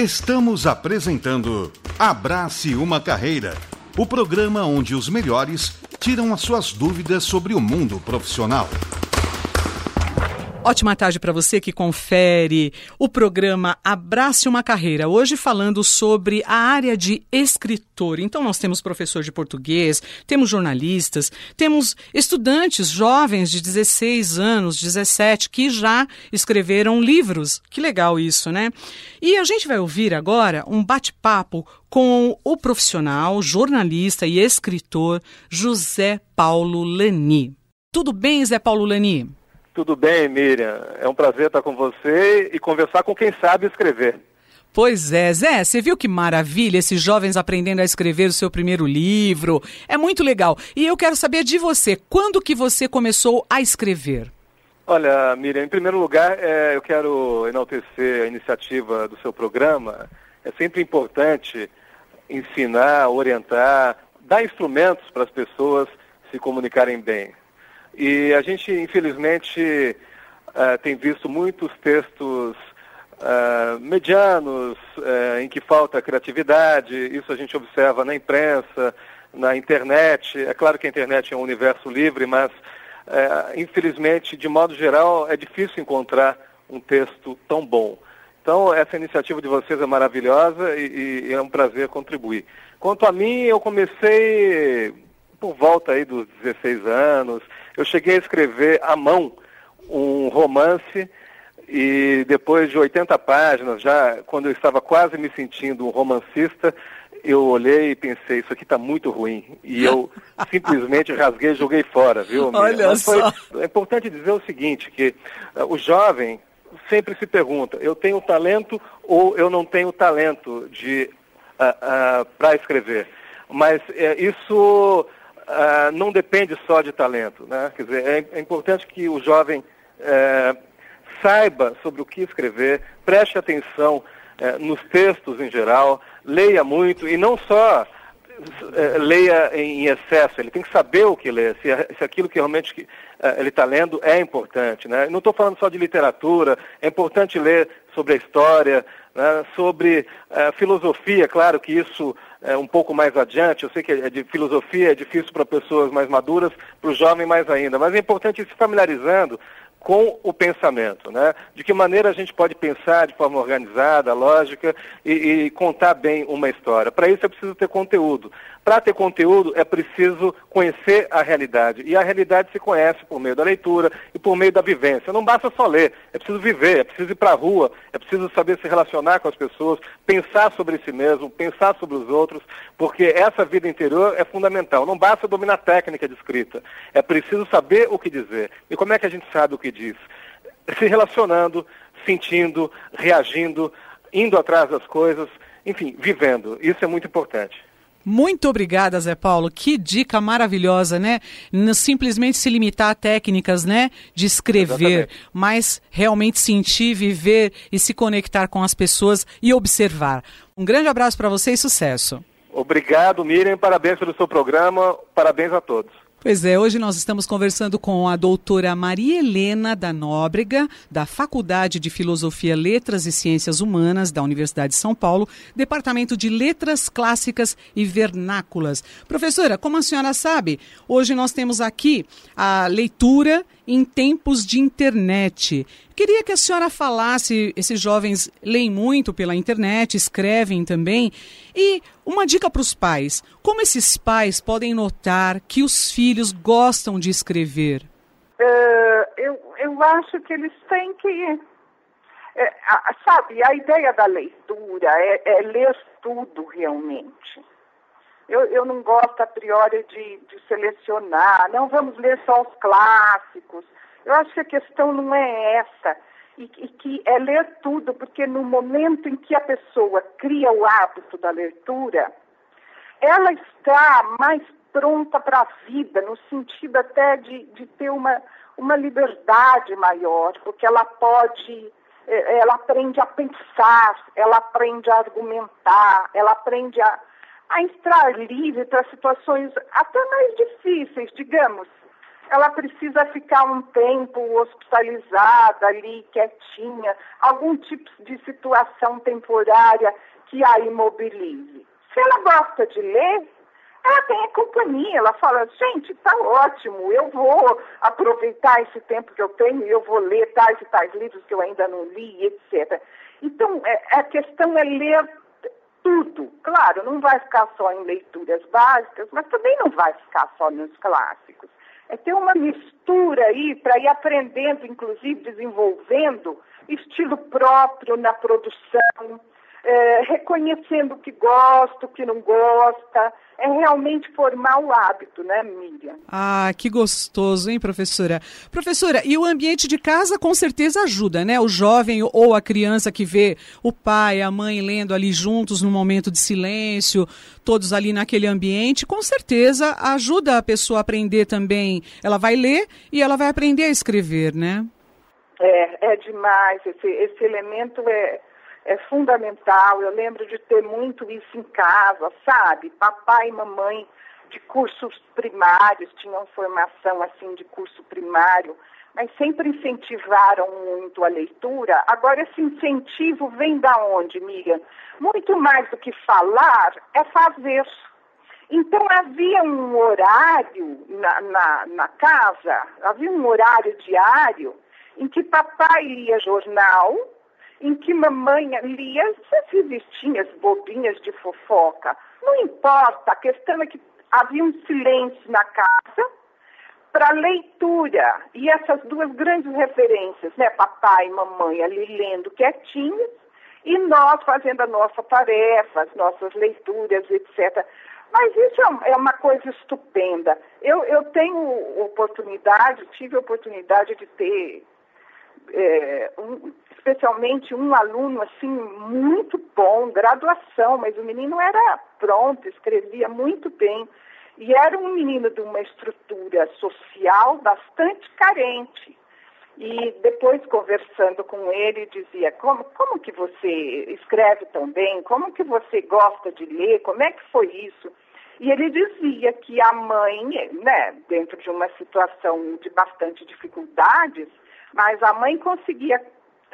Estamos apresentando Abrace uma Carreira, o programa onde os melhores tiram as suas dúvidas sobre o mundo profissional. Ótima tarde para você que confere o programa Abrace uma Carreira. Hoje falando sobre a área de escritor. Então nós temos professor de português, temos jornalistas, temos estudantes jovens de 16 anos, 17, que já escreveram livros. Que legal isso, né? E a gente vai ouvir agora um bate-papo com o profissional, jornalista e escritor José Paulo Lani. Tudo bem, Zé Paulo Lani? Tudo bem, Miriam. É um prazer estar com você e conversar com quem sabe escrever. Pois é, Zé, você viu que maravilha esses jovens aprendendo a escrever o seu primeiro livro? É muito legal. E eu quero saber de você, quando que você começou a escrever? Olha, Miriam, em primeiro lugar, eu quero enaltecer a iniciativa do seu programa. É sempre importante ensinar, orientar, dar instrumentos para as pessoas se comunicarem bem. E a gente, infelizmente, tem visto muitos textos medianos, em que falta criatividade. Isso a gente observa na imprensa, na internet. É claro que a internet é um universo livre, mas, infelizmente, de modo geral, é difícil encontrar um texto tão bom. Então, essa iniciativa de vocês é maravilhosa e é um prazer contribuir. Quanto a mim, eu comecei por volta aí dos 16 anos. Eu cheguei a escrever à mão um romance e depois de 80 páginas, já quando eu estava quase me sentindo um romancista, eu olhei e pensei, isso aqui está muito ruim. E eu simplesmente rasguei e joguei fora, viu? Olha só. É importante dizer o seguinte, que o jovem sempre se pergunta, eu tenho talento ou eu não tenho talento para escrever? Mas isso não depende só de talento, né? Quer dizer, é importante que o jovem saiba sobre o que escrever, preste atenção nos textos em geral, leia muito e não só leia em excesso, ele tem que saber o que lê, se aquilo que realmente ele está lendo é importante, né? Não estou falando só de literatura, é importante ler sobre a história, né? Sobre filosofia, claro que isso é um pouco mais adiante, eu sei que de filosofia é difícil para pessoas mais maduras, para o jovem mais ainda, mas é importante ir se familiarizando com o pensamento, né? De que maneira a gente pode pensar de forma organizada, lógica e contar bem uma história. Para isso é preciso ter conteúdo. Para ter conteúdo é preciso conhecer a realidade. E a realidade se conhece por meio da leitura e por meio da vivência. Não basta só ler, é preciso viver, é preciso ir para a rua, é preciso saber se relacionar com as pessoas, pensar sobre si mesmo, pensar sobre os outros, porque essa vida interior é fundamental. Não basta dominar a técnica de escrita, é preciso saber o que dizer. E como é que a gente sabe o que diz? Se relacionando, sentindo, reagindo, indo atrás das coisas, enfim, vivendo. Isso é muito importante. Muito obrigada, Zé Paulo. Que dica maravilhosa, né? Não simplesmente se limitar a técnicas, né, de escrever, exatamente, mas realmente sentir, viver e se conectar com as pessoas e observar. Um grande abraço para você e sucesso. Obrigado, Miriam. Parabéns pelo seu programa. Parabéns a todos. Pois é, hoje nós estamos conversando com a doutora Maria Helena da Nóbrega, da Faculdade de Filosofia, Letras e Ciências Humanas da Universidade de São Paulo, Departamento de Letras Clássicas e Vernáculas. Professora, como a senhora sabe, hoje nós temos aqui a leitura em tempos de internet. Queria que a senhora falasse, esses jovens leem muito pela internet, escrevem também, e uma dica para os pais, como esses pais podem notar que os filhos gostam de escrever? Eu acho que eles têm que... sabe, a ideia da leitura é ler tudo realmente. Eu não gosto a priori de selecionar, não vamos ler só os clássicos. Eu acho que a questão não é essa, e que é ler tudo, porque no momento em que a pessoa cria o hábito da leitura, ela está mais pronta para a vida, no sentido até de ter uma liberdade maior, porque ela aprende a pensar, ela aprende a argumentar, ela aprende a entrar livre para situações até mais difíceis, digamos. ela precisa ficar um tempo hospitalizada ali, quietinha, algum tipo de situação temporária que a imobilize. Se ela gosta de ler, ela tem a companhia, ela fala, gente, tá ótimo, eu vou aproveitar esse tempo que eu tenho e eu vou ler tais e tais livros que eu ainda não li, etc. Então, a questão é ler tudo. Claro, não vai ficar só em leituras básicas, mas também não vai ficar só nos clássicos. É ter uma mistura aí para ir aprendendo, inclusive desenvolvendo estilo próprio na produção, reconhecendo o que gosta, o que não gosta, é realmente formar o hábito, né, Miriam? Ah, que gostoso, hein, professora? Professora, e o ambiente de casa com certeza ajuda, né? O jovem ou a criança que vê o pai, a mãe lendo ali juntos num momento de silêncio, todos ali naquele ambiente, com certeza ajuda a pessoa a aprender também. Ela vai ler e ela vai aprender a escrever, né? É demais, esse elemento é fundamental. Eu lembro de ter muito isso em casa, sabe? Papai e mamãe de cursos primários, tinham formação assim de curso primário, mas sempre incentivaram muito a leitura. Agora, esse incentivo vem da onde, Miriam? Muito mais do que falar, é fazer. Então, havia um horário na casa, havia um horário diário em que papai lia jornal, em que mamãe lia essas revistinhas bobinhas de fofoca. Não importa, a questão é que havia um silêncio na casa para leitura. E essas duas grandes referências, né? Papai e mamãe ali lendo quietinhos e nós fazendo a nossa tarefa, as nossas leituras, etc. Mas isso é uma coisa estupenda. Eu tive a oportunidade de ter especialmente um aluno assim muito bom, graduação, mas o menino era pronto, escrevia muito bem e era um menino de uma estrutura social bastante carente. E depois, conversando com ele, dizia, como que você escreve tão bem? Como que você gosta de ler? Como é que foi isso? E ele dizia que a mãe, né, dentro de uma situação de bastante dificuldades, mas a mãe conseguia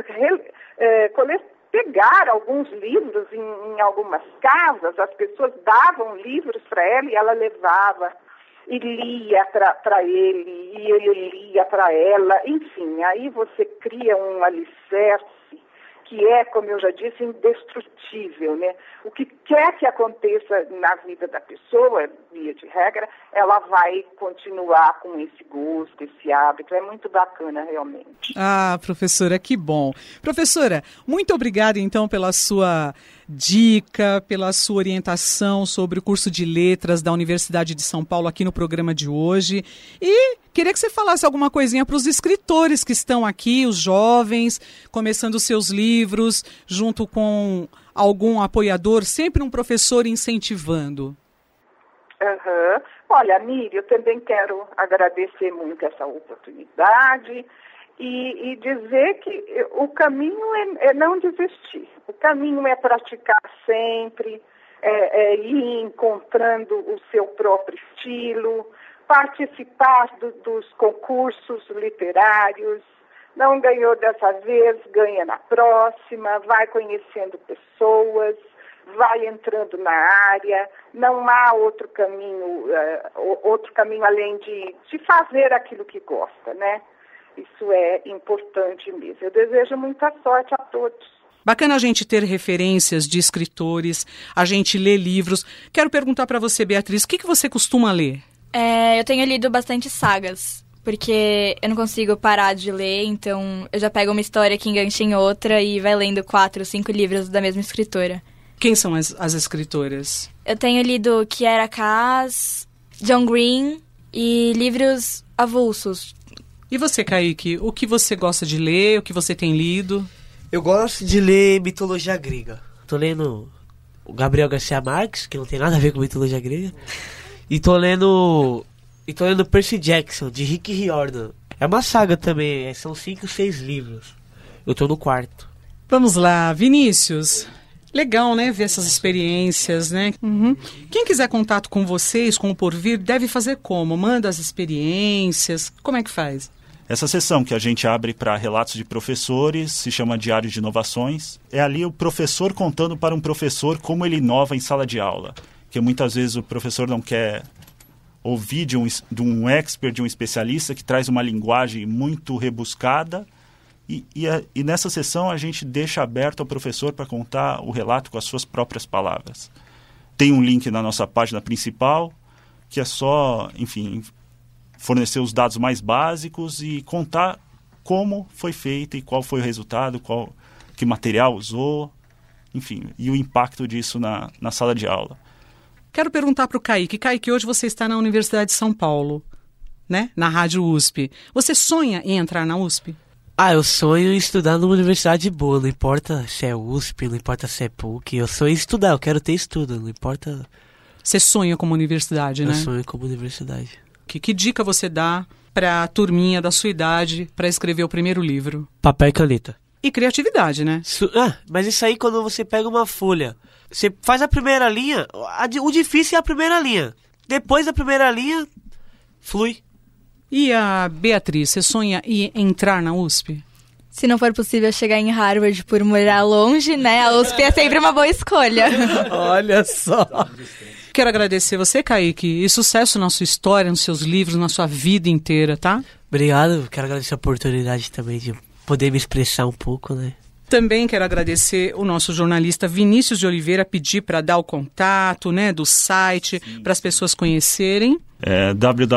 pegar alguns livros em algumas casas, as pessoas davam livros para ela e ela levava e lia para ele, e ele lia para ela, enfim, aí você cria um alicerce que é, como eu já disse, indestrutível, né? O que quer que aconteça na vida da pessoa, via de regra, ela vai continuar com esse gosto, esse hábito. É muito bacana, realmente. Ah, professora, que bom. Professora, muito obrigada, então, pela sua dica, pela sua orientação sobre o curso de letras da Universidade de São Paulo aqui no programa de hoje. E queria que você falasse alguma coisinha para os escritores que estão aqui, os jovens, começando seus livros, junto com algum apoiador, sempre um professor incentivando. Uhum. Olha, Miriam, eu também quero agradecer muito essa oportunidade e dizer que o caminho é não desistir. O caminho é praticar sempre, ir encontrando o seu próprio estilo, participar dos concursos literários. Não ganhou dessa vez, ganha na próxima, vai conhecendo pessoas, vai entrando na área. Não há outro caminho além de fazer aquilo que gosta, né? Isso é importante mesmo. Eu desejo muita sorte a todos. Bacana a gente ter referências de escritores, a gente ler livros. Quero perguntar para você, Beatriz, o que você costuma ler? Eu tenho lido bastante sagas, porque eu não consigo parar de ler, então eu já pego uma história que engancha em outra e vai lendo 4 ou 5 livros da mesma escritora. Quem são as escritoras? Eu tenho lido Kiera Cass, John Green e livros avulsos. E você, Kaique, o que você gosta de ler, o que você tem lido? Eu gosto de ler mitologia grega. Tô lendo o Gabriel Garcia Marques, que não tem nada a ver com mitologia grega. E tô lendo Percy Jackson, de Rick Riordan. É uma saga também, são 5, 6 livros. Eu tô no 4º. Vamos lá, Vinícius. Legal, né? Ver essas experiências, né? Quem quiser contato com vocês, com o Porvir, deve fazer como? Manda as experiências, como é que faz? Essa sessão que a gente abre para relatos de professores se chama Diário de Inovações. É ali o professor contando para um professor como ele inova em sala de aula. Porque muitas vezes o professor não quer ouvir de um expert, de um especialista que traz uma linguagem muito rebuscada. E nessa sessão a gente deixa aberto ao professor para contar o relato com as suas próprias palavras. Tem um link na nossa página principal, que é só, enfim, fornecer os dados mais básicos e contar como foi feito e qual foi o resultado, que material usou, enfim, e o impacto disso na sala de aula. Quero perguntar para o Kaique. Kaique, hoje você está na Universidade de São Paulo, né? Na Rádio USP. Você sonha em entrar na USP? Eu sonho em estudar numa universidade boa, não importa se é USP, não importa se é PUC, eu sonho em estudar, eu quero ter estudo, não importa... Você sonha como universidade, né? Eu sonho como universidade. Que dica você dá para a turminha da sua idade para escrever o primeiro livro? Papel e caneta. E criatividade, né? Mas isso aí quando você pega uma folha, você faz a primeira linha, o difícil é a primeira linha, depois da primeira linha, flui. E a Beatriz, você sonha em entrar na USP? Se não for possível chegar em Harvard por morar longe, né? A USP é sempre uma boa escolha. Olha só. Quero agradecer você, Kaique, e sucesso na sua história, nos seus livros, na sua vida inteira, tá? Obrigado, quero agradecer a oportunidade também de poder me expressar um pouco, né? Também quero agradecer o nosso jornalista Vinícius de Oliveira, pedir para dar o contato, né, do site, para as pessoas conhecerem. É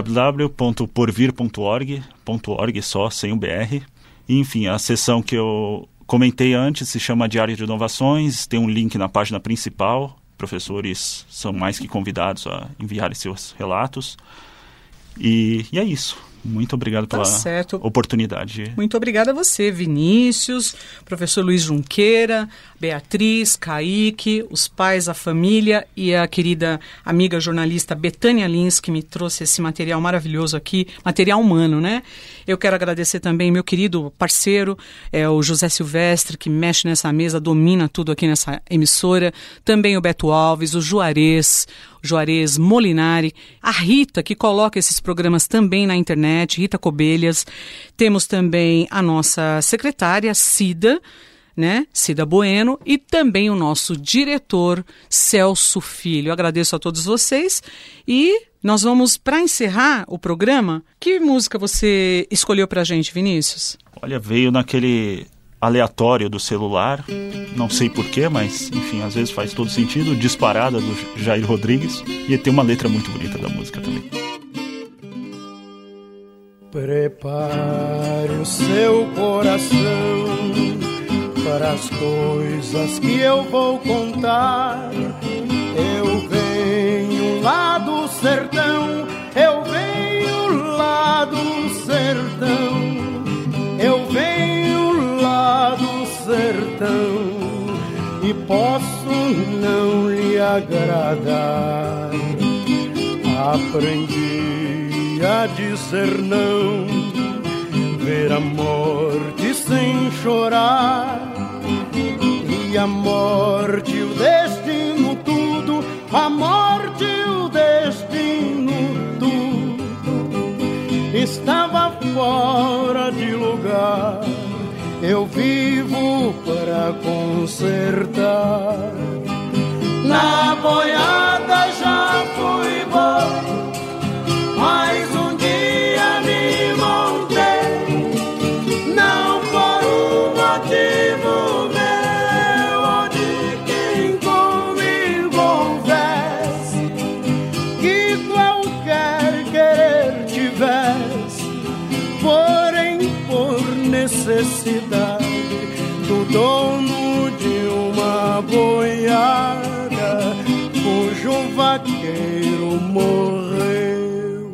www.porvir.org só, sem o BR. E, enfim, a sessão que eu comentei antes se chama Diário de Inovações, tem um link na página principal. Professores são mais que convidados a enviarem seus relatos. E é isso. Muito obrigado pela oportunidade. Muito obrigada a você, Vinícius, professor Luiz Junqueira, Beatriz, Kaique, os pais, a família e a querida amiga jornalista Betânia Lins, que me trouxe esse material maravilhoso aqui, material humano, né? Eu quero agradecer também meu querido parceiro, o José Silvestre, que mexe nessa mesa, domina tudo aqui nessa emissora, também o Beto Alves, o Juarez Molinari, a Rita, que coloca esses programas também na internet, Rita Cobelhas. Temos também a nossa secretária, Cida, né? Cida Bueno, e também o nosso diretor, Celso Filho. Eu agradeço a todos vocês e nós vamos, para encerrar o programa, que música você escolheu pra gente, Vinícius? Olha, veio naquele aleatório do celular, não sei porquê, mas enfim, às vezes faz todo sentido, Disparada do Jair Rodrigues, e tem uma letra muito bonita da música também. Prepare o seu coração para as coisas que eu vou contar. Eu venho lá do sertão, eu venho lá do sertão, eu venho lá do sertão e posso não lhe agradar. Aprendi a dizer não, ver a morte sem chorar, e a morte, o destino, tudo, a morte, o destino, tudo, estava fora de lugar. Eu vivo para consertar. Na boiada já fui bom, mas um dia me montei, não por um motivo meu ou de quem comigo houvesse, que qualquer querer tivesse, porém por necessidade do dono de uma boiada cujo vaqueiro morreu.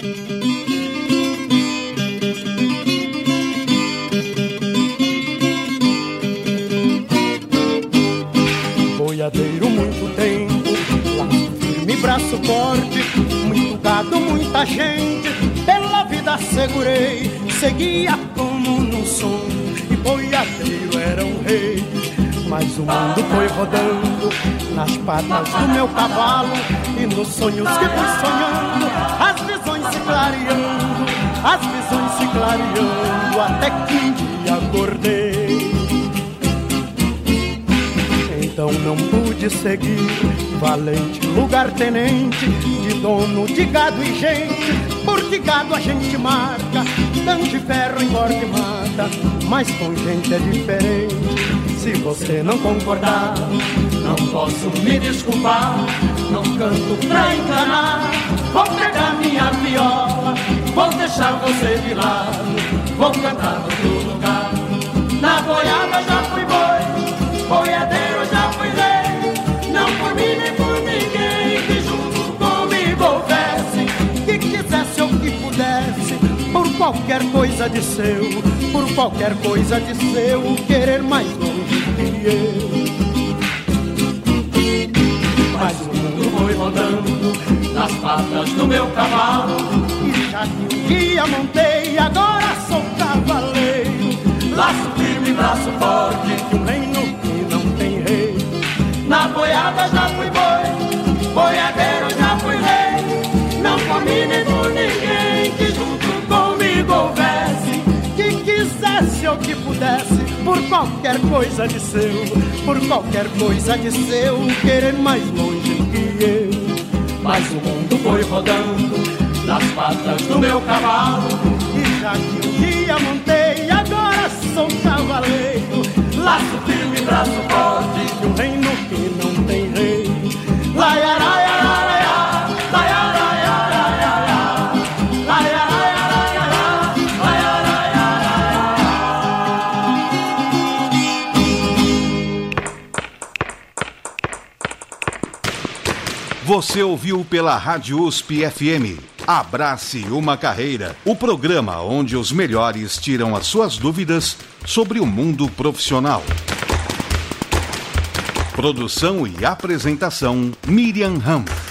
Boiadeiro muito tempo, laço firme, braço forte, muito gado, muita gente, pela vida segurei, seguia como no som, e boiadeiro era um rei. Mas o mundo foi rodando nas patas do meu cavalo, e nos sonhos que fui sonhando, as visões se clareando, até que um dia acordei. Então não pude seguir, valente lugar-tenente, de dono de gado e gente, porque gado a gente marca, tanto de ferro engorda e mata, mas com gente é diferente. Se você não concordar, não posso me desculpar, não canto pra enganar. Vou pegar minha viola, vou deixar você de lado, vou cantar no outro lugar. Na boiada já fui boi, boiadeiro já fui rei, não por mim nem por ninguém que junto comigo houvesse, que quisesse ou que pudesse, por qualquer coisa de seu, por qualquer coisa de seu, querer mais longe que eu. Mas o mundo foi rodando nas patas do meu cavalo, e já que um dia montei, agora sou cavaleiro. Laço firme, braço forte, de um reino que não tem rei. Na boiada já fui boi, boiadeiro já fui rei, não comi nem por ninguém que junto comigo houvesse, que quisesse ou que pudesse, por qualquer coisa de seu, por qualquer coisa de seu, querer mais longe que eu. Mas o mundo foi rodando nas patas do meu cavalo, e já que um dia montei, agora sou cavaleiro. Laço firme, braço forte, de um reino que não tem rei. Laiaraiaraiá, laiaraiaraiá, laiaraiaraiá, laiaraiaraiá. Você ouviu pela Rádio USP FM. Abrace uma Carreira, o programa onde os melhores tiram as suas dúvidas sobre o mundo profissional. Produção e apresentação, Miriam Ramos.